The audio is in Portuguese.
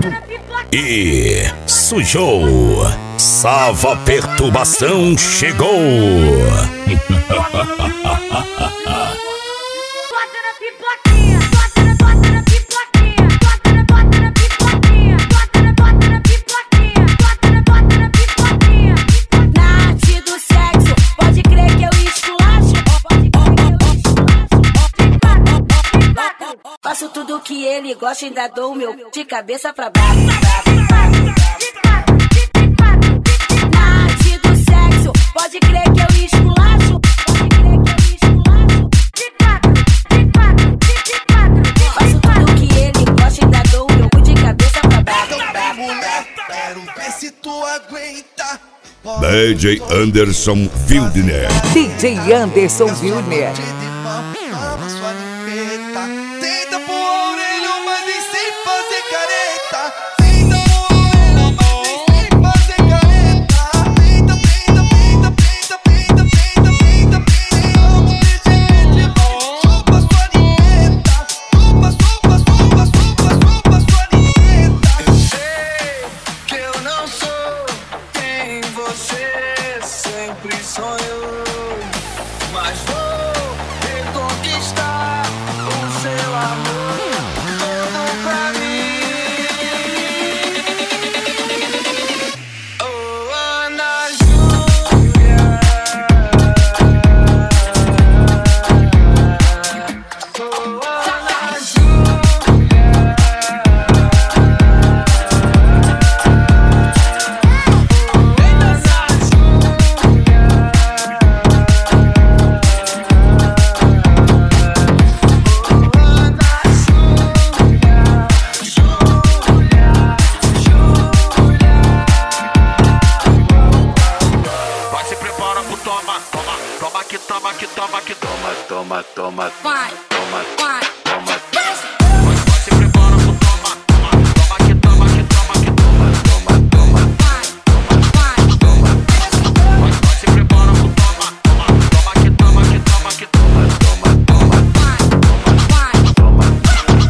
E sujou. Sava Perturbação chegou. Faço tudo que ele gosta, ainda dou o meu de cabeça pra baixo. Na arte do sexo, pode crer que eu esculacho. Faço tudo que ele gosta, ainda dou o meu de cabeça pra baixo. Mulher, quero ver se tu aguenta. DJ Anderson Wildner. DJ Anderson Wildner. Tenta pro orelho, mas nem sem fazer careta. Tenta pro orelho, mas nem sem fazer careta. Tenta, tenta, tenta, tenta, tenta, tenta, tenta, tenta. Amo desse ritmo, chupa sua dieta. Chupa, chupa, chupa, chupa, chupa sua dieta. Eu sei que eu não sou quem você sempre sonhou, mas vou reconquistar o seu amor todo pra mim. Oh, Ana Júlia, oh, Ana Júlia, vem dançar, Júlia. Vai, se prepara pro toma, toma, toma que toma, que toma, que toma, toma, toma, Vai, toma, vai.